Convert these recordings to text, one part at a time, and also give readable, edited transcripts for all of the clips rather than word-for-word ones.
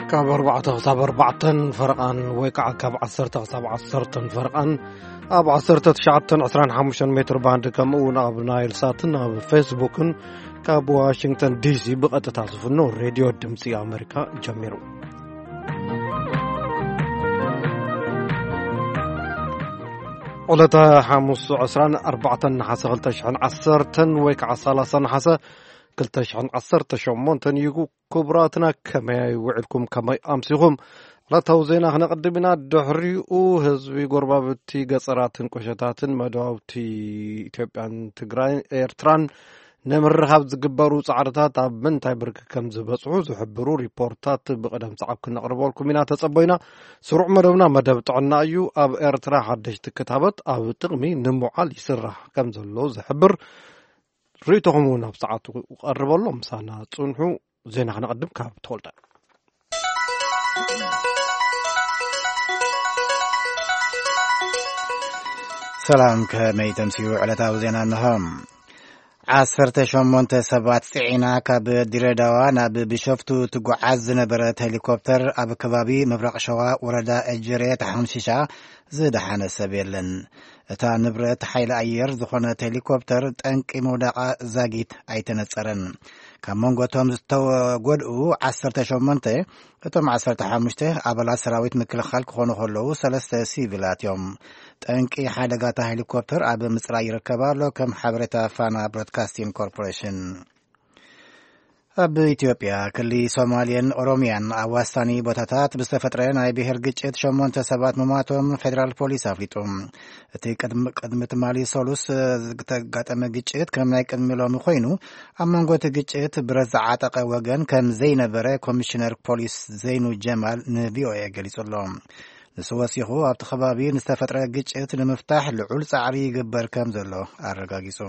كاب 4 فرقان ويكع كاب 10 فرقان أب 19 متر باند كمون أب نايل ساتن أب فيسبوكن كاب واشنطن دي سي بقت تعصفنو راديو دمسي أمريكا جميرو قلتا حاموس 4 حاسة غلتشحن 10 ويكع 30 حاسة كلتشحن 18 يجو كبراتنا كما يوعدكم كما أمسيهم لا توزينا هنا قدمنا دحري وهزبي قربابتي قصرات قشتات مدوابتي إثيوبيان تجراي إيرتران نمر هاب زقبرو صعرتات من تايبرك كم زبصعو زحبرو ريبورتات بقدم صعب كنا قربوا لكم منا تصبينا سرع مدبنا مدب طعنا أيو أب إيرترا حدش تكتابت أب تغمي نموعال يسرح كم زلو زحبر ريتهمونا بساعات وقرب الله مسانا تصنحوا زين احنا نقدم كاب تولدا سلام كمي تمسيو على تاوزينا النهم 18 سبات سعينا كاب ديرداوا ناب بشفتو تقعز نبرت هليكوبتر اب كبابي مبرق شوا وردا اجريت حمشيشا زيد حان سبيلن እታ ንብረት ሓይሊ ኣየር ዝኾነት ሄሊኮፕተር ጠንቂ መውደቃ ዛጊት ኣይተነጸረን ካብ መንጎቶም ዝተጎድኡ 18 እቶም 15 ኣባላት ሰራዊት ምክልኻል ክኾኑ ከለዉ 3 ሲቪላት እዮም ጠንቂ ሓደጋታ ሄሊኮፕተር ኣብ ምጽራይ ይርከባሎ ከም ሓበሬታ ፋና ብሮድካስቲንግ ኮርፖሬሽን ኣብ ኢትዮጵያ ክልል ሶማሊያን ኦሮሚያን ኣዋሳኒ ቦታታት ብዝተፈጥረ ናይ ብሔር ግጭት 8 ሰባት መማቶም ፌደራል ፖሊስ ኣፍሊጡ እቲ ቅድሚ ትማሊ ሶሉስ ዝተጋጠመ ግጭት ከም ናይ ቅድሚ ሎሚ ኮይኑ ኣብ መንጎ እቲ ግጭት ብረት ዝዓጠቐ ወገን ከም ዘይነበረ ኮሚሽነር ፖሊስ ዘይኑ ጀማል ንቪኦኤ ገሊጹሎ ንሱ ወሲኹ ኣብቲ ከባቢ ንዝተፈጥረ ግጭት ንምፍታሕ ልዑል ጻዕሪ ይግበር ከም ዘሎ ኣረጋጊጹ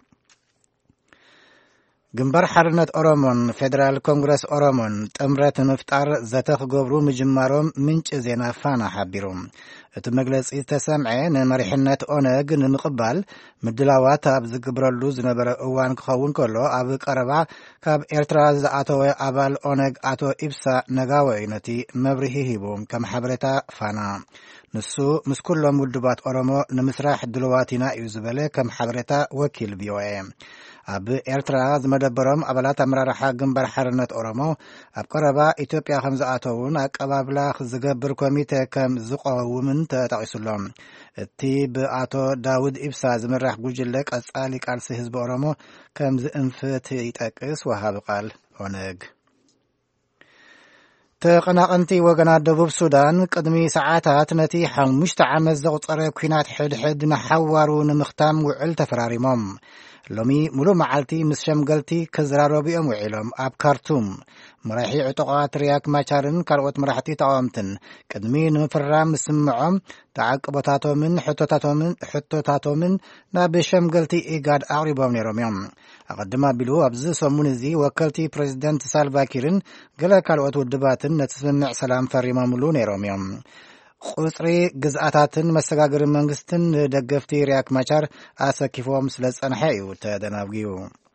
ግንባር ሓርነት ኦሮሞን ፌደራል ኮንግረስ ኦሮሞን ጥምረት ምፍጣር ዘተኽገብሩ ምጅማሮም ምንጭ ዜና ፋና ሓቢሩ እቲ መግለጺ ተሰምዐ ንመሪሕነት ኦነግ ንምቕባል ምድላዋት ኣብ ዝግብረሉ ዝነበረ እዋን ክኸውን ከሎ ኣብ ቀረባ ካብ ኤርትራ ዝኣተወ ኣባል ኦነግ ኣቶ ኢብሳ ነጋወይ ነቲ መብርሂ ሂቡ ከም ሓበሬታ ፋና ንሱ ምስ ኩሎም ውድባት ኦሮሞ ንምስራሕ ድልዋት ኢና እዩ ዝበለ ከም ሓበሬታ ወኪል ቪኦኤ ኣብ ኤርትራ ዝመደበሮም ኣባላት ኣመራርሓ ግንባር ሓርነት ኦሮሞ ኣብ ቀረባ ኢትዮጵያ ከም ዝኣተውን ኣቀባብላ ዝገብር ኮሚቴ ከም ዝቆውምን ተጠቒሱሎም እቲ ብኣቶ ዳውድ ኢብሳ ዝምራሕ ጉጅለ ቀጻሊ ቃልሲ ህዝቢ ኦሮሞ ከም ዝእንፍት ይጠቅስ ወሃቢ ቃል ኦነግ ተቐናቐንቲ ወገናት ደቡብ ሱዳን ቅድሚ ሰዓታት ነቲ 5 ዓመት ዘቑፀረ ኩናት ሕድሕድ ንሓዋሩ ንምኽታም ውዕል ተፈራሪሞም ሎሚ ሙሉ መዓልቲ ምስ ሸምገልቲ ክዝራረቡ እዮም ውዒሎም ኣብ ካርቱም መራሒ ዕጡቓት ሪያክ ማቻርን ካልኦት መራሕቲ ተቃወምትን ቅድሚ ንምፍራም ምስምዖም ተዓቅቦታቶምን ሕቶታቶምን ናብ ሸምገልቲ ኢጋድ ኣቕሪቦም ነይሮም እዮም ኣቐድማ ኣቢሉ ኣብዚ ሰሙን እዚ ወከልቲ ፕሬዚደንት ሳልቫኪርን ገለ ካልኦት ውድባትን ነቲ ስምምዕ ሰላም ፈሪሞምሉ ነይሮም እዮም ቁጽሪ ግዝኣታትን መሰጋገሪ መንግስትን ደገፍቲ ሪያክ ማቻር ኣሰኪፎም ስለ ጸንሐ እዩ ተደናብጊዩ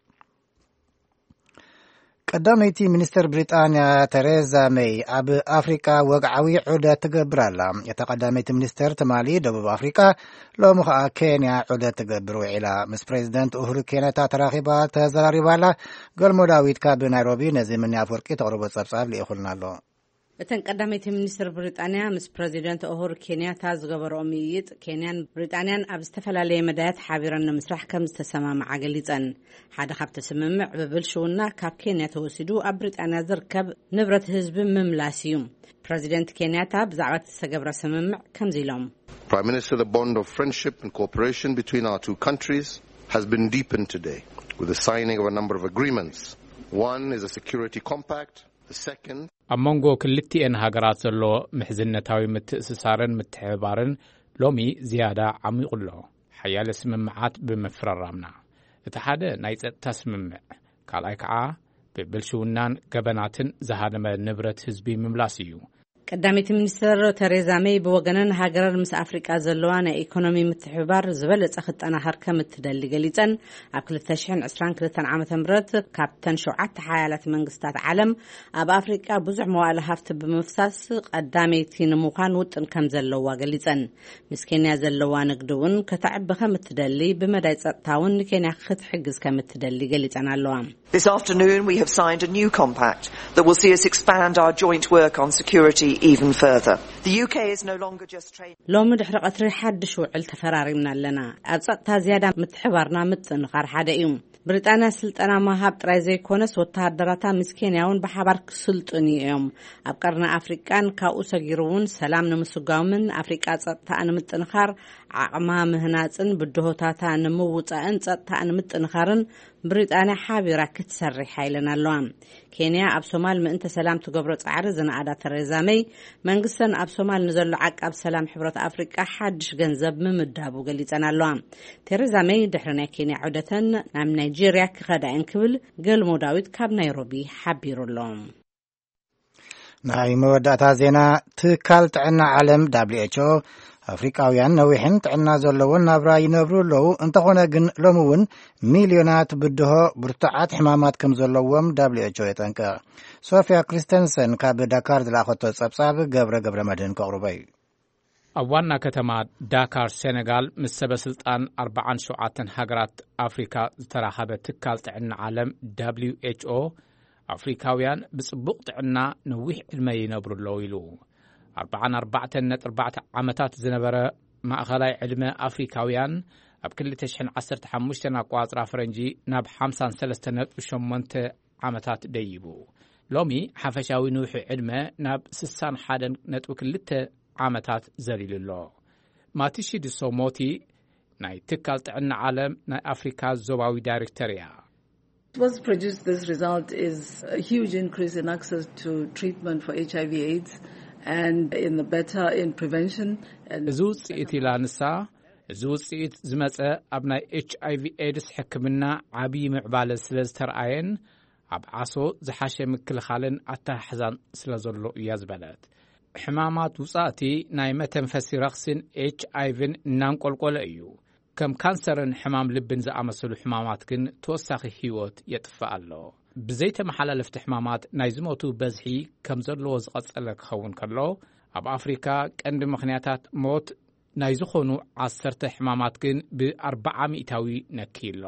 ቀዳመይቲ ሚኒስትር ብሪጣንያ ተሬዛ ሜይ ኣብ ኣፍሪካ ወግዓዊ ዑደት ትገብር ኣላ እታ ቀዳመይቲ ሚኒስትር ትማሊ ደቡብ ኣፍሪካ ሎሚ ከዓ ኬንያ ዑደት ትገብር ውዒላ ምስ ፕሬዚደንት ኡሁሩ ኬንያታ ተራኺባ ተዘራሪባላ ገልሞ ዳዊት ካብ ናይሮቢ ነዚ ምንያ ፍርቂ ተቕርቦ ጸብጻብ ልኢኹልና ኣሎ እተን ቀዳመይቲ ሚኒስትር ብሪጣንያ ምስ ፕሬዚደንት ኡሁሩ ኬንያታ ዝገበረኦም ምይይጥ ኬንያን ብሪጣንያን ኣብ ዝተፈላለየ መዳያት ሓቢረን ንምስራሕ ከም ዝተሰማምዓ ገሊፀን ሓደ ካብቲ ስምምዕ ብብልሽውና ካብ ኬንያ ተወሲዱ ኣብ ብሪጣንያ ዝርከብ ንብረት ህዝቢ ምምላስ እዩ ፕሬዚደንት ኬንያታ ብዛዕባ እቲ ዝተገብረ ስምምዕ ከምዚ ኢሎም Prime Minister, the bond of friendship and cooperation between our two countries has been deepened today with the signing of a number of agreements. One is a security compact. ኣብ መንጎ ክልቲአን ሃገራት ዘሎ ምሕዝነታዊ ምትእስሳርን ምትሕብባርን ሎሚ ዝያዳ ዓሚቑሎ ሓያለ ስምምዓት ብምፍራራምና እቲ ሓደ ናይ ጸጥታ ስምምዕ ካልኣይ ከዓ ብብልሽውናን ገበናትን ዝሃደመ ንብረት ህዝቢ ምምላስ እዩ ቀዳሚት ሚኒስትር ተሬዛ ሜይ ብወገነን ሃገረን ምስ ኣፍሪቃ ዘለዋ ናይ ኢኮኖሚ ምትሕብባር ዝበለጸ ክጠናኸር ከም እትደሊ ገሊጸን ኣብ 2022 ዓመተ ምህረት ካብተን 7 ሓያላት መንግስታት ዓለም ኣብ ኣፍሪቃ ብዙሕ መዋዕለ ሃፍቲ ብምፍሳስ ቀዳሚት ንምዃን ውጥን ከም ዘለዋ ገሊጸን ምስ ኬንያ ዘለዋ ንግዲ እውን ከተዕቢ ከም እትደሊ ብመዳይ ጸጥታውን ኬንያ ክትሕግዝ ከም እትደሊ ገሊጸን ኣለዋ። This afternoon we have signed a new compact that will see us expand our joint work on security even further. The UK is no longer just trade. ሎሚ ድሕሪ ቀትሪ ሓድሽ ውዕል ተፈራሪምና ኣለና ኣብ ጸጥታ ዝያዳ ምትሕባርና ምጥንኻር ሓደ እዩ ብሪጣንያ ስልጠና ማሃብ ጥራይ ዘይኮነስ ወተሃደራታ ምስ ኬንያውን ብሓባር ክስልጡን እዮም ኣብ ቀርና ኣፍሪቃን ካብኡ ሰጊሩውን ሰላም ንምስጋምን ኣፍሪቃ ጸጥታ ንምጥንኻር ዓቕማ ምህናጽን ብድሆታታ ንምውጻእን ጸጥታ ንምጥንኻርን ብሪጣንያ ሓቢራ ክትሰርሕ ሓይለን ኣለዋ ኬንያ ኣብ ሶማል ምእንተ ሰላም ትገብሮ ጻዕሪ ዝነኣዳ ተሬዛ ሜይ መንግስተን ኣብ ሶማል ንዘሎ ዓቃብ ሰላም ሕብረት ኣፍሪቃ ሓድሽ ገንዘብ ምምዳቡ ገሊጸን ኣለዋ ተሬዛ ሜይ ድሕሪ ናይ ኬንያ ዑደተን ናብ ናይጄርያ ክኸዳእን ክብል ገልሞ ዳዊት ካብ ናይሮቢ ሓቢሩሎም ናይ መወዳእታ ዜና ትካል ጥዕና ዓለም WHO ኣፍሪቃውያን ነዊሕን ጥዕና ዘለዎን ናብራ ይነብሩ ኣለዉ እንተኾነ ግን ሎሚ እውን ሚልዮናት ብድሆ ብርቱዓት ሕማማት ከም ዘለዎም WHO የጠንቅቕ ሶፊያ ክሪስተንሰን ካብ ዳካር ዝለኣኸቶ ጸብጻብ ገብረ መድህን ከቕርበ እዩ ኣብ ዋና ከተማ ዳካር ሴኔጋል ምስ ሰበስልጣን 47 ሃገራት ኣፍሪካ ዝተራኸበ ትካል ጥዕና ዓለም WHO ኣፍሪካውያን ብጽቡቕ ጥዕና ነዊሕ ዕድመ ይነብሩ ኣለዉ ኢሉ 44.4 ዓመታት ዝነበረ ማእኸላይ ዕድመ ኣፍሪካውያን ኣብ 2015 ኣቋጽራ ፈረንጂ ናብ 53.8 ዓመታት ደይቡ ሎሚ ሓፈሻዊ ንውሕ ዕድመ ናብ 61.2 ዓመታት ዘሊሉ ኣሎ ማቲሺ ድሶሞቲ ናይ ትካል ጥዕና ዓለም ናይ ኣፍሪካ ዞባዊ ዳይሬክተር እያ What's produced this result is a huge increase in access to treatment for HIV/AIDS and in prevention and እዚ ውጽኢት ኢላ ንሳ እዚ ውጽኢት ዝመጸ ኣብ ናይ HIV/AIDS ሕክምና ዓብዪ ምዕባለ ስለ ዝተረኣየን ኣብ ዓሶ ዝሓሸ ምክልኻልን ኣተሓሕዛን ስለ ዘሎ እያ ዝበለት ሕማማት ውጻእቲ ናይ መተንፈሲ ረኽስን HIVን እናንቆልቆለ እዩ ከም ካንሰርን ሕማም ልብን ዝኣመሰሉ ሕማማት ግን ተወሳኺ ህይወት የጥፍእ ኣሎ ብዘይተመሓላለፍቲ ሕማማት ናይ ዝሞቱ በዝሒ ከም ዘለዎ ዝቐጸለ ክኸውን ከሎ ኣብ ኣፍሪካ ቀንዲ ምኽንያታት ሞት ናይ ዝኾኑ 10 ሕማማት ግን ብ40% ነኪሎ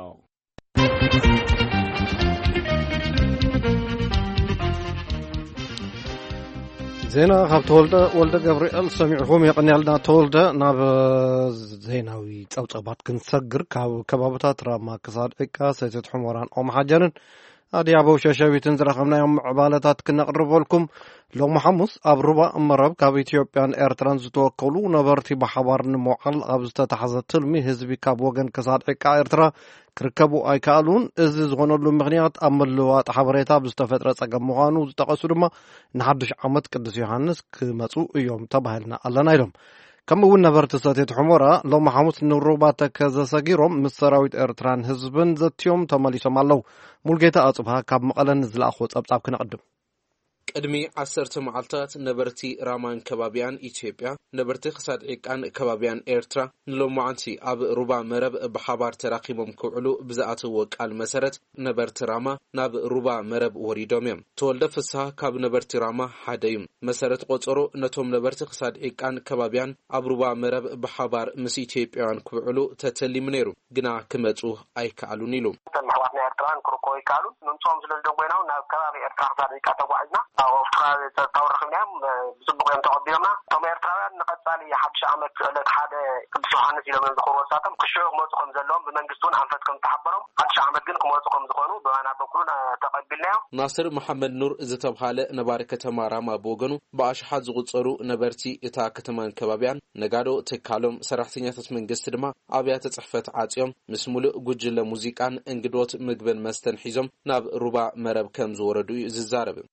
ዜና ካብ ወልደ ገብርኤል ሰሚዕኹም የቕኒያልና ተወልደ ናብ ዜናዊ ጸብጸባት ክንሰግር ካብ ከባብታት ራማ ክሳድ ዕቃ ሰተት ሕሞራን ኦም ሓጀንን ኣዲያቦው ሸሸቢትን ዝረኸብናዮም ምዕባለታት ክነቕርበልኩም ሎሚ ሐሙስ ኣብ ሩባ እመረብ ካብ ኢትዮጵያን ኤርትራን ዝተወከሉ ነበርቲ ብሓባር ንምውዓል ኣብ ዝተታሕዘ ትልሚ ህዝቢ ካብ ወገን ክሳድ ዕቃ ኤርትራ ክርከቡ ኣይከኣሉን እዚ ዝኾነሉ ምኽንያት ኣብ ምልውዋጥ ሓበሬታ ብዝተፈጥረ ጸገም ምዃኑ ዝጠቐሱ ድማ ንሓድሽ ዓመት ቅዱስ ዮሃንስ ክመጹ እዮም ተባሂልና ኣለና ኢሎም ከምኡ እውን ነበርቲ ሰተት ሕሞራ ሎሚ ሐሙስ ንሩባ ተከዘ ሰጊሮም ምስ ሰራዊት ኤርትራን ህዝብን ዘትዮም ተመሊሶም ኣለዉ ሙልጌታ ኣጽብሃ ካብ መቐለን ዝለኣኾ ጸብጻብ ክነቕድም ቅድሚ 10 መዓልታት ነበርቲ ራማን ከባቢያን ኢትዮጵያ ነበርቲ ክሳድ ዕቃን ከባቢያን ኤርትራ ንሎሙዓንቲ ኣብ ሩባ መረብ ብሓባር ተራኺቦም ክውዕሉ ብዝኣተዎ ቃል መሰረት ነበርቲ ራማ ናብ ሩባ መረብ ወሪዶም እዮም ተወልደ ፍስሓ ካብ ነበርቲ ራማ ሓደ እዩ መሰረት ቆጸሮ ነቶም ነበርቲ ክሳድ ዕቃን ከባቢያን ኣብ ሩባ መረብ ብሓባር ምስ ኢትዮጵያውያን ክውዕሉ ተተሊሙ ነይሩ ግና ክመጹ ኣይከኣሉን ኢሉ ተማሕዋትና ኤርትራን ክርኮይ ካሉ ንምጾም ስለዝደጎይናው ናብ ከባቢ ኤርትራ ክሳድ ዕቃ ተጓዒዝና ኣፍራዝ ተታውርኽናም ብጽቡቕ ተቐቢሎምና ቶም ኤርትራውያን ንቐጻሊ ሓድሽ ዓመት ዕለት ሓደ ቅዱስ ዮሃንስ ኢሎም ዝኽሩ ወሳቶም ክሽዮ ክመጹ ከም ዘለዎም ብመንግስቱን ኣንፈት ከም ተሓበሮም ሓድሽ ዓመት ግን ክመጹ ከም ዝኾኑ ብዋና በኩሉን ተቐቢልናዮ ናስር መሐመድ ኑር ዝተብሃለ ነባሪ ከተማ ራማ ብወገኑ ብኣሽሓት ዝቝጸሩ ነበርቲ እታ ከተማን ከባቢያን ነጋዶ ትካሎም ሰራሕተኛታት መንግስቲ ድማ ኣብያተ ጽሕፈት ዓጽዮም ምስ ሙሉእ ጉጅለ ሙዚቃን እንግዶት ምግብን መስተን ሒዞም ናብ ሩባ መረብ ከም ዝወረዱ ዝዛረብ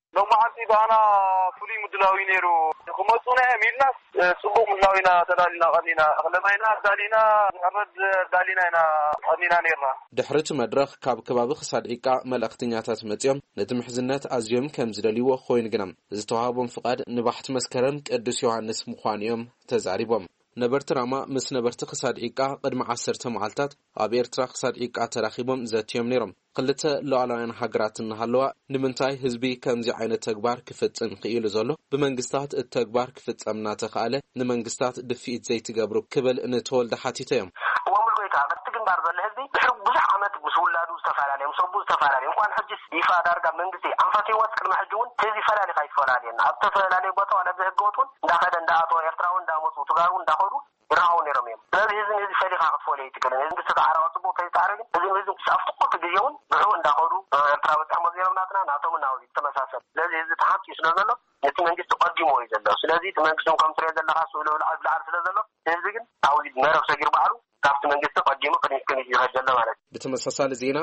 لو ما عندي أنا فلي مدلاوي نيرو خمسونا ميلنا سبوق مدلاوينا تدالينا غنينا أغلبنا دالينا نرد دالينا هنا غنينا نيرنا دحرت مدرخ كاب كباب خساد إيقا ملأختنياتات متيم نتمحزنات أزيوم كم زدليو خوين جنم زتوهابهم فقاد نبحت مسكرن قدس يوحنس مخوانيوم تزاريبهم نبرت راما مس نبرت خساد إيقا قدم 10 معلتات أب إرترا خساد إيقا تراخيبهم زاتيوم نيرم قلته لعلان حقراتنا هلوا نمنتاي حزبي كمزي عينه تكبار كفتصن خيل زلو بمنغستات التكبار كفتصمنا تخاله نمنغستات دفيت زي تجبرو كبل نتولد حاتيتهم وملويتا بتجنبار بالهزي بحب بزح عمت بسولادو استفعلالهم صبو استفعلالهم كان حجس يفا دارغا منغسي انفتي واسكر محجون تزي فلالي خايف فلالين ابتفلالي بوتو على بهغوتون داخد انداتو يفتراون داموتو تغارون داخدو راون يرميم لذي هزن فليخا خفولي تكلم هزن ستعاروا صبو تيتعارين هزن شافتقو تجيون بحو انداخدو يفتراو تعمل زيرمناتنا ناتو مناوي تمساسل لذي هزن تحاط يسنزلو يتي منغست قدمو يزلو سلذي تمنغستون كم تريزل لغاسو لو العرض سلزلو هزن عاوزي مرف سجير بعلو كافت منغست قدمو قدمو يرجل مالك بتمساسل زينا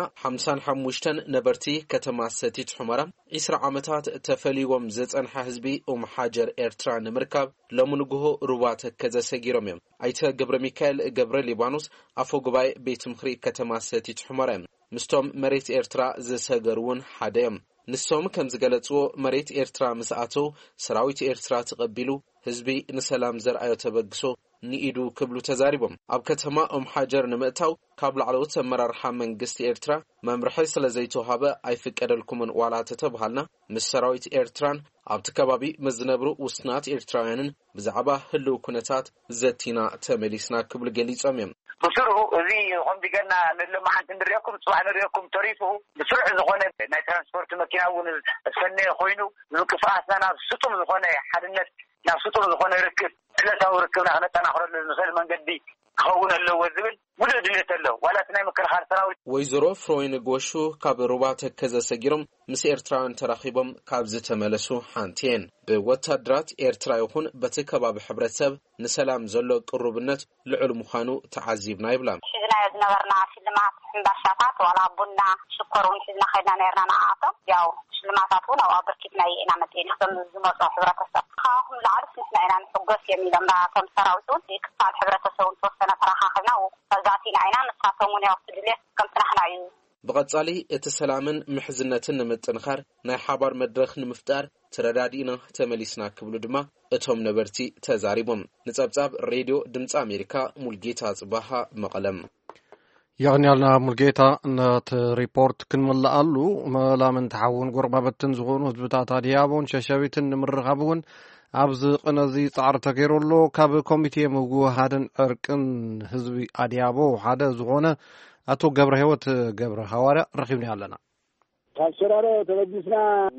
55 نبرتي كتماسيت حمرا 10 عامታት ተፈሊዎም ዘጸንሐ ህዝቢ ሓጀር ኤርትራ ንምርካብ ለሙንጉሆ ሩባት ከዘሰጊሮም እዮም አይተ ገብረ ሚካኤል ገብረ ሊባኖስ አፈ ጉባኤ ቤት ምኽሪ ከተማሰቲት ሕመራ ምስቶም መሬት ኤርትራ ዘሰገሩን ሓደዮም ንሶም ከም ዝገለጽዎ መሬት ኤርትራ ምስኣቶ ሰራዊት ኤርትራ ተቀቢሉ ህዝቢ ንሰላም ዘርአዮ ተበግሶ ንኢዱ ክብሉ ተዛሪቦም ኣብ ከተማ ሓጀር ንምእታው ካብ ላዕለዎት አመራርሓ መንግስቲ ኤርትራ መምርሒ ስለዘይተዋሃበ አይፍቀደልኩምን ዋላ ተተባሃልና ምስ ሰራዊት ኤርትራን ኣብቲ ከባቢ መዝነብሩ ውስናት ኤርትራውያንን ብዛዕባ ህልው ኩነታት ዘቲና ተመሊስና ክብሉ ገሊጾም እዮም بسرعه ذي هم بيجنا لما حد نريكم صباح نريكم طريقه بسرعة زخونة ناي ترانسبورت مكينة ونفني خوينو نكفاء سنة سطم زخونة حد الناس ناس سطم زخونة ركب ثلاثة وركبنا أنا تناخر المثال من قدي خونا اللي وزبل ولا دليل اللو ولا تناي مكر خارتناوي ويزرو فروين غوشو كاب روبات كذا سجرم مس إرتراوያን ተራኺቦም ካብ ዝተመለሱ ሓንቲን በወታደራት ኤርትራ ይኹን በተከባቢ ሕብረተሰብ ንሰላም ዘሎ ቅርብነት ልዑል ምዃኑ ተዓዚብና ይብላም حزنا يزنبرنا ሽልማት ሕምባሻታት ወላ ቡና ሽኮሩን ሕዝና ኸይና ነርና ናአቶ ያው ሽልማታቱን አው አበርኪትና ኢና መጥየን ከም ዝመጣ ሕብረተሰብ ካሁን ለዓርፍ ንስናይና ንሕጎስ የሚለምና ተምሰራውቱን ይክፋል ሕብረተሰቡን ተወሰነ ተራኻኽና ወዛቲና ኢና ንሳተሙን ያው ትድልት ከም ተናሕናዩ بقصالي اتسلامن محزنتن نمطنخر ناي حبار مدرخ نمفتار تردادينا تمليسنا كبلو دما اتوم نبرتي تزاريبم نصبصاب راديو دمص امريكا مولجيتا صباحا مقلم يعني لنا مولجيتا نت ريبورت كنملالو ملامن تعاون قربابتن زغون حزبታት አዲያቦን ሸሸቢትን ንምርኻቡን ኣብዚ ቅነዚ ጻዕር ተገይሩሎ ካብ ኮሚቴ ምጉሃድን ዕርቅን ህዝቢ አዲያቦ ሓደ ዝኾነ አቶ ገብረ ህይወት ገብረ ሐዋርያ ረኺብና ያለና ታሽራሮ ተበጅስና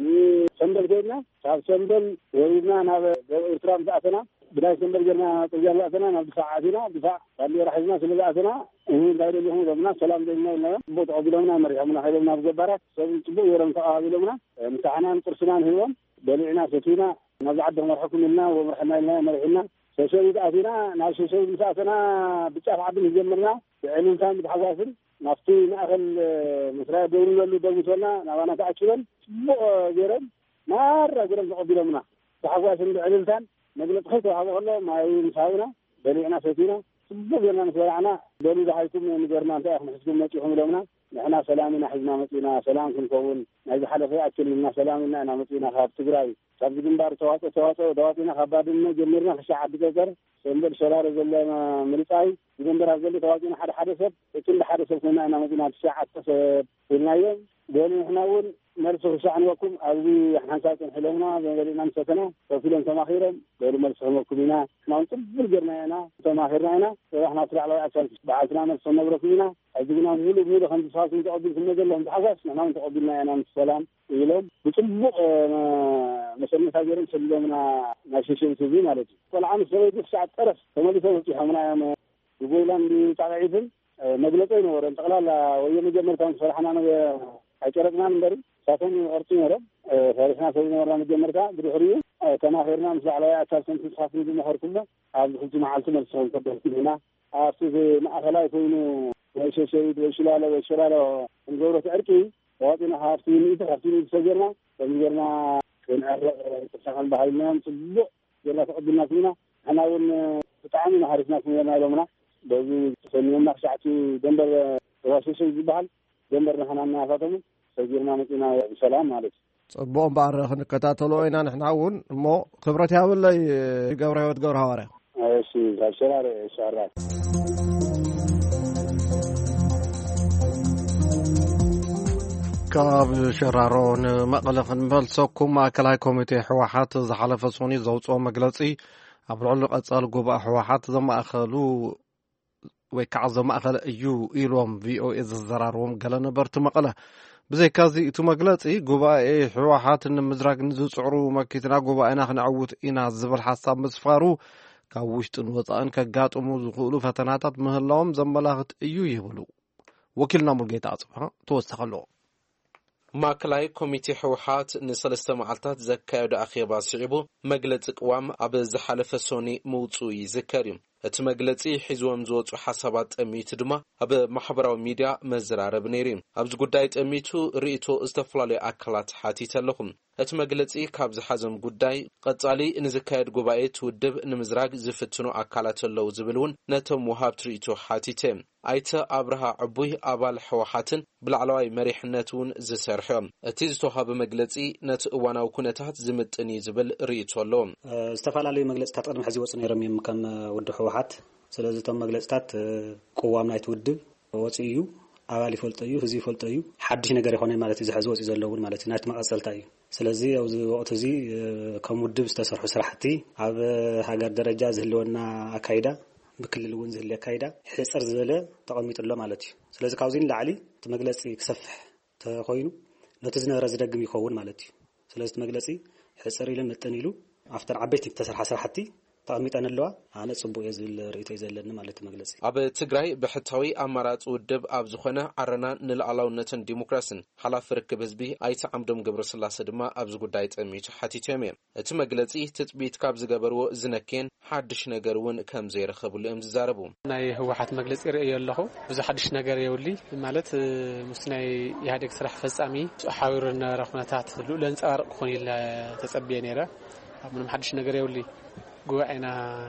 ሰንደል ገና ታሽንደል ወይና ናብ ኤርትራም ዛተና ብላይ ሰንደል ገና ተጃላ አተና ናብ ሰዓቲና ድፋዕ ባሊ ረሕዝና ስለዛተና እህ ዳይደልሁ ለምና ሰላም ደልና እና ቦት አብለምና መርያምና ኃይለምና በገባራት ሰብጭቦ የረም ተቃብለምና ምታናን ጥርስናን ህይወን በልዕና ሰቲና ናብ ዓደ መርሐኩምና ወመርሐና ለና መርሕና ሸሸቢት አቲና ናብ ሸሸቢት ምሳተና ብጫፍ ዓድን ጀመርና ዕልምታን ብተሐዋስን ናፍቲ ማእኸል መስሪያ ደውሉ ዘሉ ደውሶና ናባና ተኣኪበን ጽቡቕ ገይረን ማራ ገይረን ተቐቢሎምና ተሐዋስን ብዕልምታን መግለጽ ተዋህቦ ከሎ ማይ ምሳውና በሊዕና ሰቲና ጽቡቕ ገይርና ምስበላዕና ደሉ ዝሓይኩም ንገርና እንታይ ኢኹም ሕዝኩም መፂኹም ኢሎምና ንሕና ሰላምና ሕዝና መፂና ሰላም ክንከውን ናይ ዝሓለፈ ኣክልና ሰላምና ኢና መፂና ካብ ትግራይ ካብ ግንባር ተዋፅኦ ደዋጢና ካብ ባድመ ጀሚርና ክሻዕ ዓዲ ገጠር ሰንበል ሸራሮ ዘሎ ምርጫይ ግንባር ዘሎ ተዋፅና ሓደ ሰብ እቱን ሓደ ሰብ ኮይና ኢና መፂና ክሻዕ ሰብ ኢልናዮም ደሉ ንሕና እውን መልሶ ክሻዕ ንወኩም ኣብዚ ሓንሳፅን ሕለምና በመሊእና ምሰተና ከፊሎም ተማኺሮም ደሉ መልሶ ክመኩም ኢና ናውን ፅብል ገርና ኢና ተማኺርና ኢና ሰባሕና ስላዕለዋይ ኣካል በዓልትና መልሶ ነብረኩም ኢና ሕዚግና ሙሉእ ከም ዝሳሱን ተቐቢልኩም ዘለዎም ተሓጓስ ንሕናውን ተቐቢልና ኢና ምስ ሰላም ኢሎም ብፅቡቕ መሰነታ ገይሮም ሰሊሎምና ናይ ሸሸቢት ህዝቢ ማለት እዩ ቆልዓ ምስ ሰበይቲ ክሻዕ ጠረፍ ተመሊሶም ወፂሖምና እዮም ብጎይላን ብጣቅዒትን መግለፂ ይነበሮም ጠቕላላ ወየ መጀመርታ ሰራሕና ኣይጨረጥና ንበሪ ሳቶም ቅርፂ ነይሮም ታሪክና ሰብ ነበርና መጀመርታ ብድሕሪኡ ተማኺርና ምስ ላዕለዋይ ኣካል ሰንቲ ዝሓፍን ዝመኸርኩሞ ኣብ ዝሕጂ መዓልቲ መልሶም ከበርኩ ኢና ኣብቲ ማእኸላይ ኮይኑ ወይ ሸሸቢት ወይ ሽላሎ ወይ ሽራሎ እንገብሮ ዕርቂ ተዋጢና ካብቲ ሚኢቲ ሰጌርና ከምዚ ጌርና ونعرق تسخن بهاينا صبو جلا تقدمنا فينا احنا ون تعاملنا حارسنا فينا لهمنا بزي سنينا شعتي دندر تواسيس يبحال دندر نحنا فاتم سجلنا متنا سلام عليكم صبون بار نكتاتلو اينا نحنا ون مو خبرتي هاولي غبره هوت غبره هواره ايشي شرار شرار ካብ ሸራሮን መቐለኽን መልሰኩም ማእከላይ ኮሚቴ ሕወሓት ዝሓለፈ ሶኒ ዘውፅኦ መግለፂ ኣብ ልዕሊ ቀጻሊ ጉባኤ ሕወሓት ዘማእኸሉ ወይ ከዓ ዘማእኸለ እዩ ኢሎም ቪኦኤ ዝዘራርቦም ገለ ነበርቲ መቐለ ብዘይካዚ እቲ መግለፂ ጉባኤ ሕወሓት ንምዝራግ ንዝፅዕሩ መኪትና ጉባኤና ክንዕውት ኢና ዝብል ሓሳብ ምስፋሩ ካብ ውሽጥን ወፃእን ከጋጥሙ ዝኽእሉ ፈተናታት ምህላዎም ዘመላኽት እዩ ይብሉ ወኪልና ሙልጌታ ኣጽፋ ተወሰኸሎ ማእከላይ ኮሚቴ ሕወሓት ንሰለስተ መዓልታት ዘካየደ ኣኼባ ስዒቡ መግለፂ ቅዋም ኣብ ዝሓለፈ ሶኒ ምውፅኡ ይዝከር እዩ እቲ መግለፂ ሒዝዎም ዝወፁ ሓሳባት ጠሚቱ ድማ ኣብ ማሕበራዊ ሚድያ መዘራረብ ነይሩ እዩ ኣብዚ ጉዳይ ጠሚቱ ርእቶ ዝተፈላለዩ ኣካላት ሓቲት ኣለኹም እቲ መግለፂ ካብ ዝሓዘም ጉዳይ ቀጻሊ ንዝካየድ ጉባኤ ትውድብ ንምዝራግ ዝፍትኑ ኣካላት ኣለዉ ዝብል እውን ነቶም ወሃብቲ ርእቶ ሓቲተ ኣይተ ኣብርሃ ዕቡይ ኣባል ሕወሓትን ብላዕለዋይ መሪሕነት እውን ዝሰርሖም እቲ ዝተዋሃበ መግለፂ ነቲ እዋናዊ ኩነታት ዝምጥን እዩ ዝብል ርእቶ ኣለዎ ዝተፈላለዩ መግለፂታት ቅድሚ ሕዚ ወፁ ነይሮም እዮም ከም ውድብ ሕወሓት ስለዚ እቶም መግለፂታት ቅዋም ናይቲ ውድብ ወፂኡ እዩ ኣባል ይፈልጦ እዩ ህዝቢ ይፈልጦ እዩ ሓድሽ ነገር ይኾነ ማለት እዩ ዝሕዚ ወፂኡ ዘለውን ማለት እዩ ናይቲ መቐፀልታ እዩ ስለዚ ኣብዚ ወቅት እዚ ከም ውድብ ዝተሰርሑ ስራሕቲ ኣብ ሃገር ደረጃ ዝህልወና ኣካይዳ ብክልል እውን ዝህልየ ኣካይዳ ሕፅር ዝበለ ተቐሚጡሎ ማለት እዩ ስለዚ ካብዚ ንላዕሊ እቲ መግለፂ ክሰፍሕ ተኾይኑ ነቲ ዝነበረ ዝደግም ይኸውን ማለት እዩ ስለዚ እቲ መግለፂ ሕፅር ኢሉ ምጥን ኢሉ ኣፍተር ዓበይቲ ተሰርሐ ስራሕቲ ተቐሚጠን ኣለዋ ኣነ ጽቡቕ እዩ ዝብል ርእቶ እዩ ዘለኒ ማለት መግለፂ ኣብ ትግራይ ብሕታዊ ኣማራፂ ውድብ ኣብ ዝኾነ ዓረና ንልኣላውነትን ዲሞክራሲን ሓላፊ ርክብ ህዝቢ ኣይተ ዓምዶም ገብረስላሴ ድማ ኣብዚ ጉዳይ ጠሚቱ ሓቲቶም እዮም እቲ መግለፂ ትጥቢት ካብ ዝገበርዎ ዝነክየን ሓድሽ ነገር እውን ከም ዘይረኸብሉ እዮም ዝዛረቡ ናይ ህወሓት መግለፂ ርእዮ ኣለኹ ብዙ ሓድሽ ነገር የውሊ ማለት ምስ ናይ ኢህአዴግ ስራሕ ፈጻሚ ሓቢሩ ዝነበረ ኩነታት ልኡል ዘንጸባርቕ ክኾን ኢሉ ተጸብየ ነይረ ምንም ሓድሽ ነገር የውሊ ጉባኤና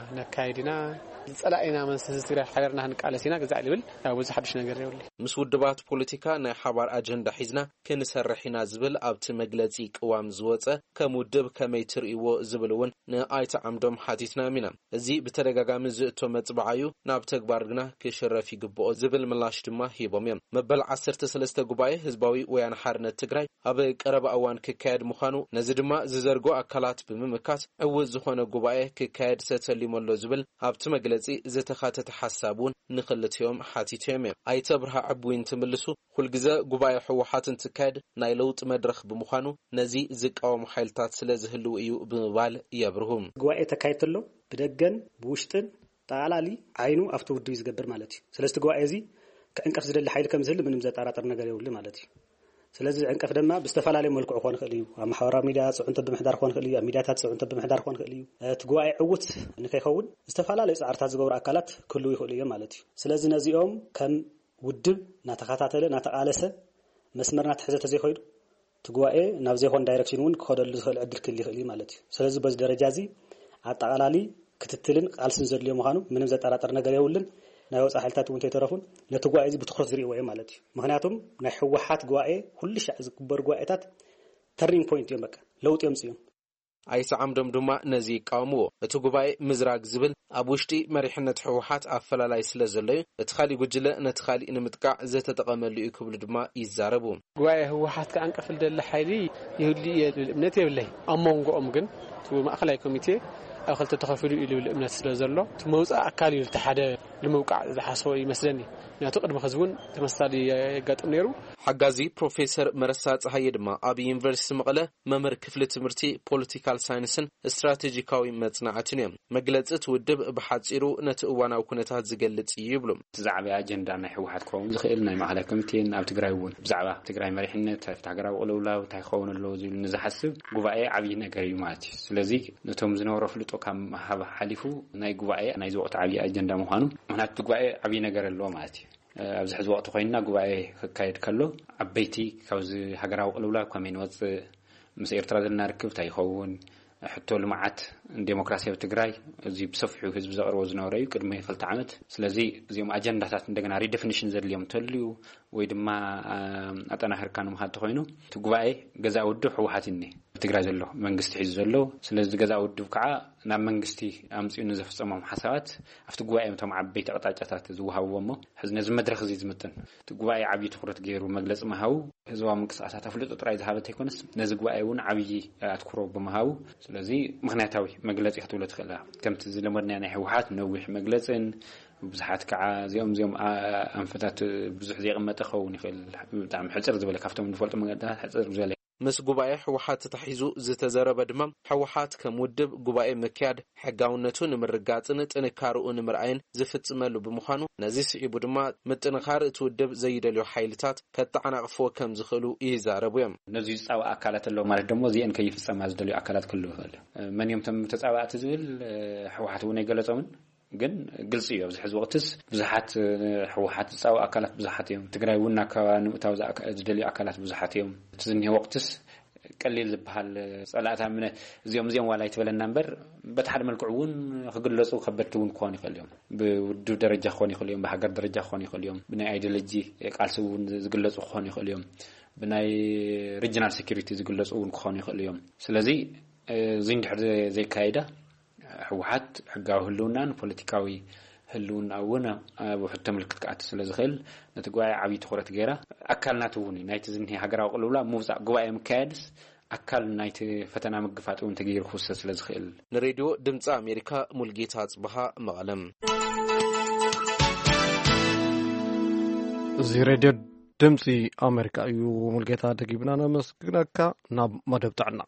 ነካይድና ዝጸላእና መንሰስ ትግራይ ሓቢርና ክንቃለሲና ገዛዕ ልብል ብዙ ሓድሽ ነገር የውሊ ምስ ውድባት ፖለቲካ ናይ ሓባር ኣጀንዳ ሒዝና ክንሰርሕ ኢና ዝብል ኣብቲ መግለፂ ቅዋም ዝወፀ ከም ውድብ ከመይ ትርእይዎ ዝብል እውን ንኣይተ ዓምዶም ሓቲትና ኢና እዚ ብተደጋጋሚ ዝእቶ መፅባዓዩ ናብ ተግባር ግና ክሽረፍ ይግብኦ ዝብል ምላሽ ድማ ሂቦም እዮም መበል 13 ጉባኤ ህዝባዊ ወያነ ሓርነት ትግራይ ኣብ ቀረባ እዋን ክካየድ ምዃኑ ነዚ ድማ ዝዘርጎ ኣካላት ብምምካት ዕውት ዝኾነ ጉባኤ ክካየድ ሰተሊሞሎ ዝብል ኣብቲ መግለፂ ዝተኻተተ ሓሳቡን ንኽልትዮም ሓቲቶም እዮም ኣይተ ብርሃ ዕቡይን ትምልሱ ኩልግዜ ጉባኤ ሕወሓት እንትካየድ ናይ ለውጢ መድረኽ ብምዃኑ ነዚ ዝቃወሙ ሓይልታት ስለ ዝህልው እዩ ብምባል የብርሁም ጉባኤ ተካይድ ተሎ ብደገን ብውሽጥን ጠቕላሊ ዓይኑ ኣብቲ ውድብ ዝገብር ማለት እዩ ስለዚ ጉባኤ እዚ ከእንቀፍ ዝደሊ ሓይል ከም ዝህል ምንም ዘጠራጥር ነገር የብሉ ማለት እዩ ስለዚ ዕንቀፍ ድማ ብዝተፈላለየ መልክዑ ክኾን ይኽእል እዩ ኣብ ማሕበራዊ ሚድያ ጽዑንተ ብምሕዳር ክኾን ይኽእል እዩ ኣብ ሚድያታት ጽዑንተ ብምሕዳር ክኾን ይኽእል እዩ እቲ ጉባኤ ዕውት ንከይኸውን ዝተፈላለዩ ጻዕርታት ዝገብሩ ኣካላት ክህልው ይኽእሉ እዮም ማለት እዩ ስለዚ ነዚኦም ከም ውድብ ናተኸታተለ ናተቃለሰ መስመርና ትሕዘ ተዘይኸይዱ እቲ ጉባኤ ናብ ዘይኮን ዳይሬክሽን እውን ክኸደሉ ዝኽእል ዕድል ክህሉ ይኽእል እዩ ማለት እዩ ስለዚ በዚ ደረጃ እዚ ኣጠቓላሊ ክትትልን ቃልስን ዘድልዮ ምዃኑ ምንም ዘጠራጥር ነገር የብሉን ናይ ወፃኢ ሓይልታት እውን ተይተረፉን ነቲ ጉባኤ እዚ ብትኹረት ዝርእይዎ እዮም ማለት እዩ ምክንያቱም ናይ ሕወሓት ጉባኤ ኩሉ ሻዕ ዝግበሩ ጉባኤታት ተርኒንግ ፖይንት እዮም በቃ ለውጢ የምፅኡ ኣይተ ዓምዶም ድማ ነዚ ይቃወምዎ እቲ ጉባኤ ምዝራግ ዝብል ኣብ ውሽጢ መሪሕነት ሕወሓት ኣፈላላይ ስለ ዘሎ እዩ እቲ ካሊእ ጉጅለ ነቲ ካሊእ ንምጥቃዕ ዘተጠቐመሉ እዩ ክብሉ ድማ ይዛረቡ ጉባኤ ሕወሓት ከኣንቀፍል ደሊ ሓይሊ ይህሊ እምነት የብለይ ኣብ መንጎኦም ግን ማእከላይ ኮሚቴ ኣብ ክልተ ተኸፊሉ ኢሉ እምነት ስለ ዘሎ እቲ መውፃእ ኣካል እዩ ተሓደ ንምውቃዕ ዝሓስቦ ይመስለኒ ምክንያቱ ቅድሚ ህዝቡን ተመሳሳሊ የጋጥም ነይሩ ሓጋዚ ፕሮፌሰር መረሳ ፀሃየ ድማ ኣብ ዩኒቨርሲቲ መቐለ መምህር ክፍሊ ትምህርቲ ፖለቲካል ሳይንስን ስትራቴጂካዊ መጽናዕትን እዮም መግለፂ ትውድብ ብሓፂሩ ነቲ እዋናዊ ኩነታት ዝገልጽ እዩ ይብሎም ብዛዕባ ኣጀንዳ ናይ ሕወሓት ክኸውን ዝኽእል ናይ ማእከላይ ኮሚቴን ኣብ ትግራይ እውን ብዛዕባ ትግራይ መሪሕነት ሃገራዊ ቅልውላው እንታይ ክኸውን ኣለዎ ዝብል ንዝሓስብ ጉባኤ ዓብዪ ነገር እዩ ማለት እዩ ስለዚ ነቶም ዝነበሮ ፍልጦ ካብ ሃብ ሓሊፉ ናይ ጉባኤ ናይ ዝወቅቲ ዓብዪ ኣጀንዳ ምዃኑ ምክንያቱ ጉባኤ ዓብዪ ነገር ኣለዎ ማለት እዩ ኣብዚ ሕዚ ወቅቲ ኮይንና ጉባኤ ክካየድ ከሎ ዓበይቲ ካብዚ ሃገራዊ ቅልውላው ከመይ ንወፅእ ምስ ኤርትራ ዘለና ርክብ ታይኸውን حتى لمعات ديمقراطية بتجراي زي بصفحه حزب زقرو زنوري قدمه 2 عامات ስለዚህ እዚኦም አጀንዳታት እንደገና ሪዲፊኒሽን ዘድልዮም ተልዩ ወይ ድማ አጠናህር ካኑ ማሓት ኮይኑ ትጉባኤ ገዛ ውድብ ሕወሓትኒ ትግራይ ዘሎ መንግስቲ ሒዙ ዘሎ ስለዚህ ገዛ ውድብ ከዓ ናብ መንግስቲ አምጽኡ ንዘፍጸሞም ሓሳባት ኣብቲ ጉባኤ ቶም ዓበይቲ አቅጣጫታት ዝውሃብዎሞ ሕዝነ ዝመድረኽ እዚ ዝምጥን ትጉባኤ ዓብይ ትኩረት ገይሩ መግለጽ መሃው ህዝባዊ ምንቅስቃሳት አፍልጦ ጥራይ ዝሃበት ይኮንስ ነዚ ጉባኤ እውን ዓብይ አትኩሮ በመሃው ስለዚህ ምክንያታዊ መግለጽ ይኽትብሎ ትኽእላ ከምቲ ዝለመድና ናይ ሕወሓት ነዊሕ መግለጽን ብዙሓት ከዓ እዚኦም አንፈታት ብዙሕ ዘይቀመጠ ኸውን ይኽእል ብጣዕሚ ሕጽር ዝበለ ካብቶም ንፈልጦ መገዳት ሕጽር ዝበለ ምስ ጉባኤ ሕወሓት ተታሒዙ ዝተዘረበ ድማ ሕወሓት ከም ውድብ ጉባኤ ምክያድ ሕጋውነቱ ንምርጋጽን ጥንካርኡ ንምርኣይን ዝፍጽመሉ ብምዃኑ ነዚ ስዒቡ ድማ ምጥንኻር እቲ ውድብ ዘይደልዩ ሓይልታት ከተዓናቕፍዎ ከም ዝኽእሉ ይዛረቡ እዮም ነዚ ዝጻወ ኣካላት ኣሎ ማለት ደግሞ እዚአን ከይፍጸማ ዝደልዩ ኣካላት ክህልዉ ይኽእል መን እዮም ቶም ተጻዋዕቲ ዝብል ሕወሓት እውን ኣይገለጾምን ግን ግልጽ እዩ ኣብዚ ሕዚ ወቅትስ ብዙሓት ሕወሓት ዝጻወ ኣካላት ብዙሓት እዮም ትግራይ እውን ኣካባቢ ንምእታው ዝደልዩ ኣካላት ብዙሓት እዮም ትዝኒህ ወቅትስ ቀሊል ዝበሃል ጸላእታ ምን እዚኦም ዋላ ይትበለና እምበር በተሓደ መልክዕ እውን ክግለጹ ከበድቲ እውን ክኾኑ ይኽእሉ እዮም ብውድብ ደረጃ ክኾኑ ይኽእሉ እዮም ብሃገር ደረጃ ክኾኑ ይኽእሉ እዮም ብናይ አይዲዮሎጂ ቃልሲ እውን ዝግለጹ ክኾኑ ይኽእሉ እዮም ብናይ ሪጅናል ሴኩሪቲ ዝግለጹ እውን ክኾኑ ይኽእሉ እዮም ስለዚ እዚ እንድሕር ዘይካይዳ ሕወሓት ሕጋዊ ህልውናን ፖለቲካዊ ህልውና እውን ኣብ ውሕድ ተምልክት ከኣት ስለዝኽእል ነቲ ጉባኤ ዓብይ ትኹረት ገይራ ኣካልናት እውን ናይቲ ዝኒሄ ሃገራዊ ቅልውላ ምውፃእ ጉባኤ ምካየድስ ኣካል ናይቲ ፈተና ምግፋጥ እውን ተገይሩ ክውሰድ ስለዝኽእል ንሬድዮ ድምፂ ኣሜሪካ ሙልጌታ ጽብሃ መቐለም እዚ ሬድዮ ድምፂ ኣሜሪካ እዩ ሙልጌታ ደጊብና ነመስግነካ ናብ መደብ ጥዕና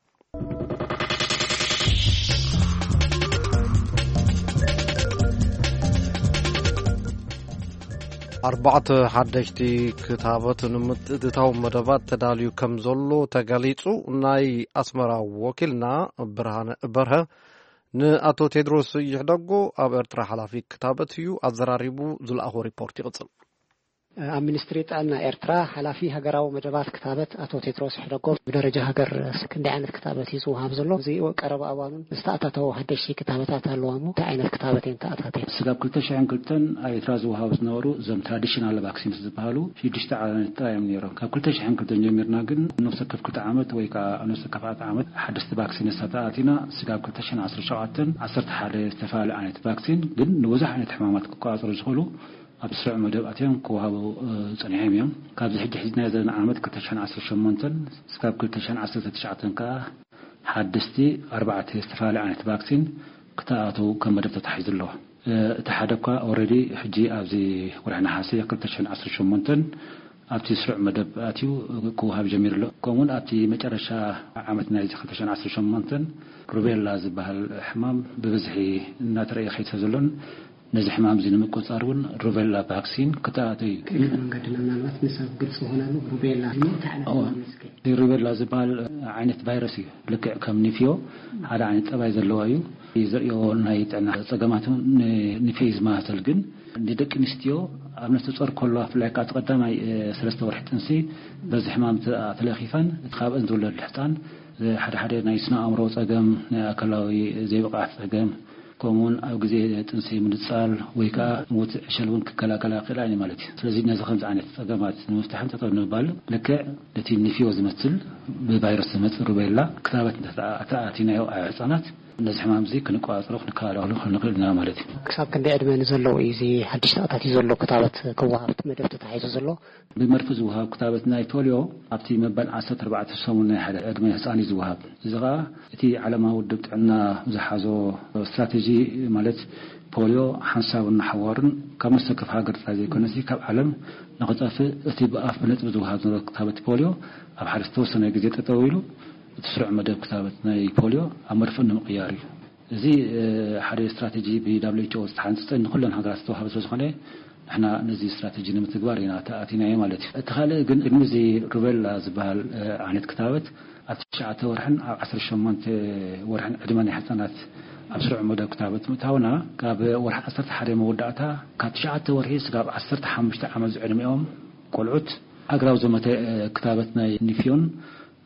أربعة حدشتي كتابات نمتدتاو مدبات تداليو كم زلو تغاليصو ناي أسمرا وكيلنا برها نأتو تدروس يحدقو أب إرترا حلافي كتابتيو أزراريبو زلأهو ريبورتي غصل أمينستريت أن إرترا حلافي هجراو مدبات كتابت أتو تدروس يحدقو بدرجة هجر سكندي عن كتابت يزوها بزلو زي وقرب أوانون استأتتو حدشتي كتابتات اللوامو تعينت كتابتين تأتاتين سقاب كلتشعين كلتن إتراز وهاوس نورو زم تراديشنال فاكسين زبالو في دشت على التايم نيرو كلتشعين كلتن جميرنا جن نفس كل عامت ويكا نفس كفاءة عامت حدث فاكسين استأتينا سقاب كلتشعين 10 شعاتن 10 حالة استفعال عن فاكسين جن نوزع عن حمامات كقاصر يدخلوا أبسرع مدباتهم كوهابو صنيعيهم كابز حدنا إذا عامت كلتشعين 10 شمنتن سقاب كلتشعين 10 تشعاتن كا حدثتي 4 استفعال عن فاكسين كتاتو كم بدأت تحيز الله تحدثك already حجي أبزي ورحنا حاسية كلتشعين 10 شمنتن أبتي سرع مدباتيو كوهاب جميل له كمون أبتي مجرشة عامتنا إذا كلتشعين 10 شمنتن روبيلا زبها الحمام ببزحي ناتري خيط زلون نزح حمام زين مقصارون روبيلا فاكسين كتاتي قدنا نالات نسب قلص هنا روبيلا روبيلا زبال عينة فيروسي لك كم نفيو على عينة أباي زلوايو يزريو نايت أنا صجماتهم نفيز ما تلقن ندك نستيو أبنى تصور كله في العقاد قدام ثلاثة ورحت نسي بس حمام تلاخيفان تخاب أنزل الحصان حدا نايسنا أمره صجم كلاوي زي وقع صجم كمون أو جزء تنسي من الصال ويكا موت شلون كلا قلاني مالتي سلزي ناس خمس عن صجمات المفتاح تطور نبال لك التي نفي وزمتل بفيروس مثل روبيلا كتابة تأتينا يو عصانات نزح مامزي كنقاط روح نكاله نقلنا مالتي كسب كان بيقدم نزلوا إيزي حدش تأتي زلوا كتابة كوهاب مدرسة تحيز زلوا بمركز وهاب كتابة نايتوليو أبتي مبان 14 سنة حدا أدمي حساني زوهاب زغا تي على ما ودت عنا زحازو استراتيجي مالت بوليو حنساو النحوارن كما سكف هاجر زي كنسي كاب علم نقطة تي بقاف بنت بزوهاب كتابة بوليو أب حرستو سنة جديدة طويلو تسرع مدى كتابة ناي بوليو أمرفن مقياري زي حدا استراتيجي بدبليو استحانستن كلنا هاجر استوها بس خليه احنا نزي استراتيجي نمتقبارينا تأتينا يا مالتي تخيل جن نزي روبيلا زبال عن كتابة أتشعت ورحن 10 شمنت ورحن عدماني حسنات أبسرع مدى كتابة متاونا كاب ورح 10 حدا مودعتها كتشعت ورهي سقاب 10 حمشت عمز علم يوم قلعت أقرأ زمت كتابتنا نفيون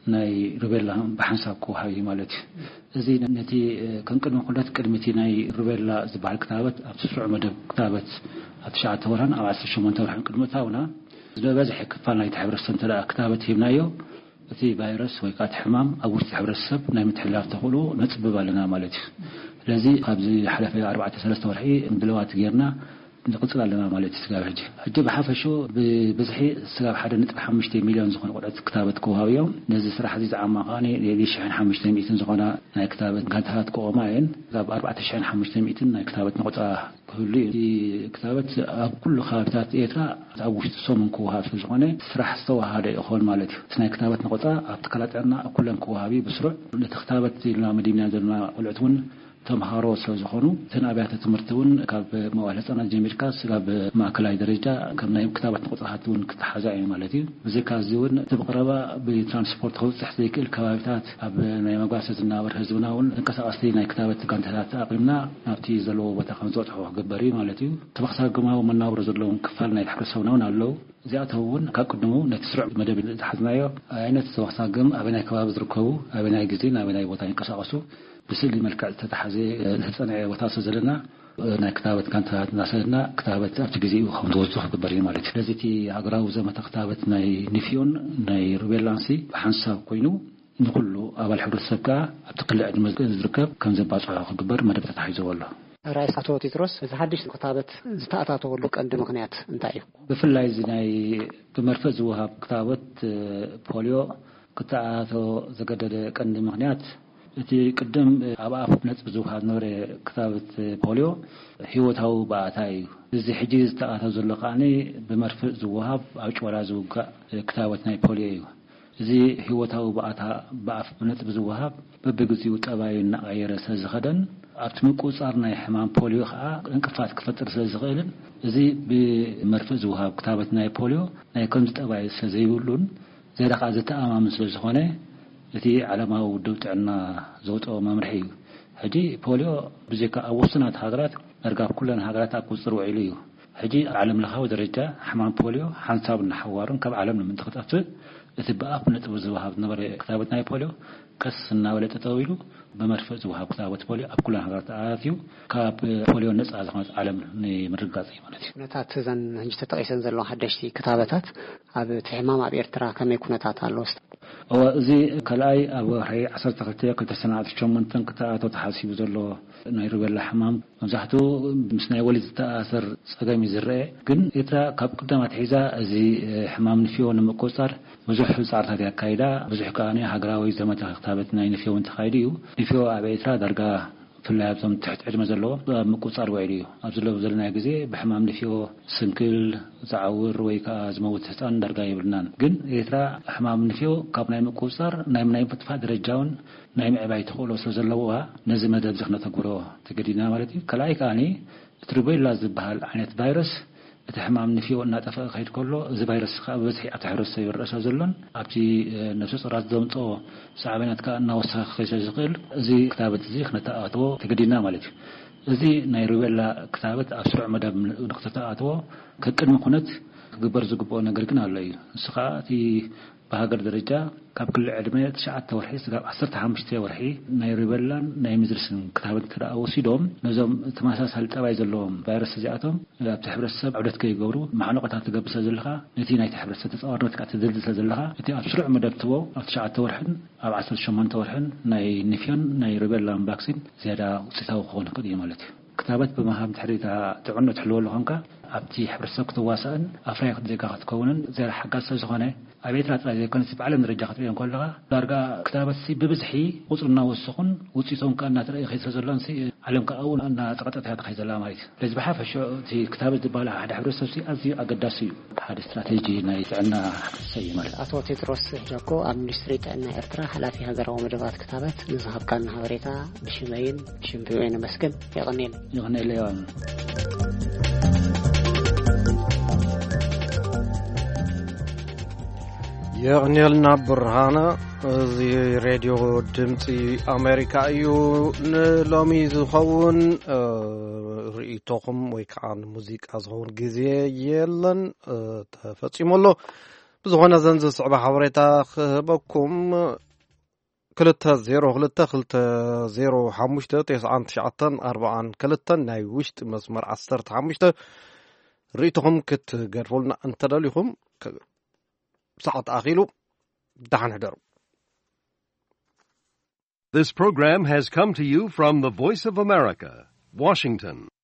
ናይ ሩቤላ በሓንሳብ ክወሃብ ማለት እዚ ነቲ ክንቅድሚ ኩለት ቅድሚቲ ናይ ሩቤላ ዝበሃል ክታበት ኣብ ስሩዕ መደብ ክታበት ኣብ 9 ወርሃን ኣብ 18 ወርሃን ቅድሚታውና ዝበዝሕ ክፋል ናይ ሕብረተሰብ ተዳ ክታበት ሂብናዮ እቲ ቫይረስ ወይ ካት ሕማም ኣብ ውሽጢ ሕብረተሰብ ናይ ምትሕልላፍ ተኽእሎ ነፅብብ ኣለና ማለት እዩ ስለዚ ኣብዚ ሓለፈ 4-3 ወርሒ ብለዋት ጌርና ንቅፅል ኣለና ማለት እዩ ስጋብ ሕጂ ብሓፈሹ ብብዝሒ ስጋብ 1.5 ሚልዮን ዝኾነ ቆልዑት ክታበት ክወሃብ እዮም ነዚ ስራሕ እዚ ዝዓማኻኒ 1500 ዝኾነ ናይ ክታበት ጋንታታት ክቆማ እየን ካብ 4500 ናይ ክታበት ንቆፃ ክህሉ እዩ ክታበት ኣብ ኩሉ ከባቢታት ኤርትራ ኣብ ውሽጢ ሰሙን ክወሃብ ስለዝኾነ ስራሕ ዝተዋሃደ ይኾን ማለት እዩ እቲ ናይ ክታበት ንቆፃ ኣብ ተከላጠና ኩለን ክወሃብ ብስሩዕ ነቲ ክታበት ኢልና መዲና ዘለና ቆልዑት እውን ተምሃሮ ስለዝኾኑ ተናብያተ ትምህርቲ እውን ካብ መዋዕለ ህፃናት ጀሚርካ ስጋብ ማእከላይ ደረጃ ከም ናይ ክታበት ንቆፃሓት እውን ክትሓዛ እዩ ማለት እዩ ብዘይካዚ እውን ተብቀረባ ብትራንስፖርት ክውፅሕ ዘይክእል ከባቢታት ኣብ ናይ መጓሰ ዝናበር ህዝብና እውን እንቀሳቀስቲ ናይ ክታበት ጋንታታት ኣቅሪምና ናብቲ ዘለዎ ቦታ ከም ዝበፅሑ ክግበር እዩ ማለት እዩ ተበክሳር ግማዊ መናብሮ ዘለዎም ክፋል ናይ ሕብረተሰብና እውን ኣለው እዚኣቶም እውን ካብ ቅድሙ ነቲ ስሩዕ መደብ ዝሓዝናዮ ዓይነት ተበክሳር ኣበናይ ከባቢ ዝርከቡ ኣበናይ ግዜ ኣበናይ ቦታ ይንቀሳቀሱ ብስሊ መልክዕ ዝተታሓዘ ህፃናዊ ቦታ ዘለና ናይ ክታበት ጋንታታት እናሰልና ክታበት ኣብቲ ግዜኡ ከም ዝወፅሑ ክግበር እዩ ማለት እዩ ስለዚ እቲ ሃገራዊ ዘመተ ክታበት ናይ ኒፊዮን ናይ ሩቤላንሲ ብሓንሳብ ኮይኑ ንኩሉ ኣባል ሕብረተሰብ ከዓ ኣብቲ ቅልዕ ዕድመ ዝርከብ ከም ዘባፅሖ ክግበር መደብ ተታሒዙ ኣሎ ራእስ አቶ ቴድሮስ እዚ ሓድሽ ክታበት ዝተኣታተወሉ ቀንዲ ምክንያት እንታይ እዩ ብፍላይ እዚ ናይ ብመርፈእ ዝወሃብ ክታበት ፖሊዮ ክተኣቶ ዘገደደ ቀንዲ ምክንያት እቲ ቅድም ኣብ ኣፍ ነፅብ ዝወሃብ ነበረ ክታበት ፖሊዮ ሂወታዊ ባእታ እዩ እዚ ሕጂ ዝተኣታተው ዘሎ ከዓኒ ብመርፍእ ዝወሃብ ኣብ ጭወላ ዝውጋእ ክታበት ናይ ፖሊዮ እዩ እዚ ሂወታዊ ባእታ ብኣፍ ነፅብ ዝወሃብ በብግዚኡ ጠባዩ እናቀየረ ስለዝኸደን ኣብቲ ምቁፃር ናይ ሕማም ፖሊዮ ከዓ እንቅፋት ክፈጥር ስለዝኽእልን እዚ ብመርፍእ ዝወሃብ ክታበት ናይ ፖሊዮ ናይ ከምዚ ጠባይ ስለዘይብሉን ዘደቃ ዝተኣማምን ስለዝኾነ እቲ ዓለማዊ ውድብ ጥዕና ዘውፅኦ መምርሒ እዩ ሕጂ ፖሊዮ ብዘይካ ኣብ ውስናት ሃገራት እርጋብ ኩለን ሃገራት ኣብ ቁፅር ውዒሉ እዩ ሕጂ ዓለም ለኻዊ ደረጃ ሕማም ፖሊዮ ሓንሳብ እናሓዋርን ካብ ዓለም ንምንትኽጠፍእ እቲ ብኣፍ ነጥብ ዝወሃብ ነበረ ክታበት ናይ ፖሊዮ ቀስ እናበለ ጠጠው ኢሉ ብመርፍእ ዝወሃብ ክታበት ፖሊዮ ኣብ ኩለን ሃገራት ኣትዩ ካብ ፖሊዮ ነፃ ዝኾነት ዓለም ንምርጋፅ እዩ ማለት እዩ ኩነታት እዘን ሕጂ ተጠቂሰን ዘለዋ ሓደሽቲ ክታበታት ኣብ እቲ ሕማም ኣብ ኤርትራ ከመይ ኩነታት ኣሎ እዚ ካልኣይ ኣብ ወርሒ 12 ክተኣተው ተሓሲቡ ዘሎ ናይ ሩቤላ ሕማም መብዛሕትኡ ምስ ናይ ወሊድ ዝተኣሰር ፀገም እዩ ዝርአ ግን ኤርትራ ካብ ቅዳማት ሒዛ እዚ ሕማም ንፊዮ ንምቁፃር ብዙሕ ፃዕርታት ያካይዳ ብዙሕ ከዓኒ ሃገራዊ ዘመተ ክታበት ናይ ንፊዮ ተኻይዱ እዩ ንፊዮ ኣብ ኤርትራ ዳርጋ ብፍላይ ኣብዞም ትሕቲ ዕድመ ዘለዎም ምቁፃር ውዒሉ እዩ ኣብ ዘለዎ ዘለና ግዜ ብሕማም ንፊዮ ስንክል ዝዓውር ወይ ከዓ ዝመውት ህፃን ዳርጋ ይብልናን ግን ኤርትራ ሕማም ንፊዮ ካብ ናይ ምቁፃር ናይ ምጥፋእ ደረጃውን ናይ ምዕባይ ተኽእሎ ስለዘለዋ ነዚ መደብ ዝክነተግብሮ ተገዲድና ማለት እዩ ካልኣይ ከዓኒ እቲ ሩቤላ ዝበሃል ዓይነት ቫይረስ እቲ ሕማም ንፊዮ እናጠፍአ ከይድ ከሎ እዚ ቫይረስ ከዓ ብበዝሒ ኣብቲ ሕብረተሰብ ይረአ ስለዘሎን ኣብቲ ነፍሲ ፅራት ዘምፅኦ ሳዕቤናት ከዓ እናወሰኸ ክኸይድ ስለዝኽእል እዚ ክታበት እዚ ክነተኣትዎ ተገዲድና ማለት እዩ እዚ ናይ ሩቤላ ክታበት ኣብ ስሩዕ መደብ ንክተኣትዎ ከቅድሚ ኩነት ክግበር ዝግብኦ ነገር ግን ኣሎ እዩ ንሱ ከዓ እቲ በሃገር ደረጃ ካብ ክልል ዕድመ 9 ወርሒ ስጋብ 15 ወርሒ ናይ ሩቤላን ናይ ምዝርስን ክታበት ተደኣ ወሲዶም ነዞም ተመሳሳሊ ጠባይ ዘለዎም ቫይረስ እዚኣቶም ኣብቲ ሕብረተሰብ ዕብደት ከይገብሩ ማዕነቆታት ትገብር ስለዘለካ ነቲ ናይቲ ሕብረተሰብ ተፃዋርነት ከዓ ትድልድል ስለዘለካ እቲ ኣብ ስሩዕ መደብ ትቦ ኣብ 9 ወርሕን ኣብ 18 ወርሕን ናይ ኒፊዮን ናይ ሩቤላን ቫክሲን ዝያዳ ውፅኢታዊ ክኾን ይኽእል እዩ ማለት እዩ ክታበት ብምሃብ ድሕሪታ ጥዕኖ ትሕልወሉ ኮንካ ኣብቲ ሕብረተሰብ ክትዋሳእን ኣፍራይ ዜጋ ክትከውንን ዝያዳ ሓጋዝ ስለዝኾነ ኣብ ኤርትራ ጥራይ ዘይኮነስ ብዓለም ደረጃ ክትሪኦ ከለካ ዳርጋ ክታበት ብብዝሒ ቁፅሪ እናወሰኹን ውፅኢቶም ከዓ እናተረኣየ ከይድ ስለዘሎን ዓለም ከዓ እውን እናፀቐጠት እያ ትኸይድ ዘላ ማለት እዩ ስለዚ ብሓፈሻ እቲ ክታበት ዝበሃል ሓደ ሕብረተሰብ ኣዝዩ ኣገዳሲ እዩ ሓደ ስትራቴጂ ናይ ጥዕና ሕብረተሰብ እዩ ማለት ኣቶ ቴድሮስ ጃጎ ኣብ ሚኒስትሪ ጥዕና ኤርትራ ሓላፊ ሃገራዊ መደባት ክታበት ንዝሃብካና ሓበሬታ ብሽመይን ሽምቢወይን መስገን ይቕኒየለ يغنيلنا برهانا زي راديو دمتي أمريكا أيو نلومي زخون رئيتوهم ويكعان موزيك أزغون جزي يلن تفتيم الله بزغنا زنز صعبة حوريتا خبكم 3-0-2-0-5-9-4 ناي وشت مسمر 15 ريتهم كتقرفولنا انت داليهم ساعة آخيلو دحن هدرو. This program has come to you from the Voice of America, Washington.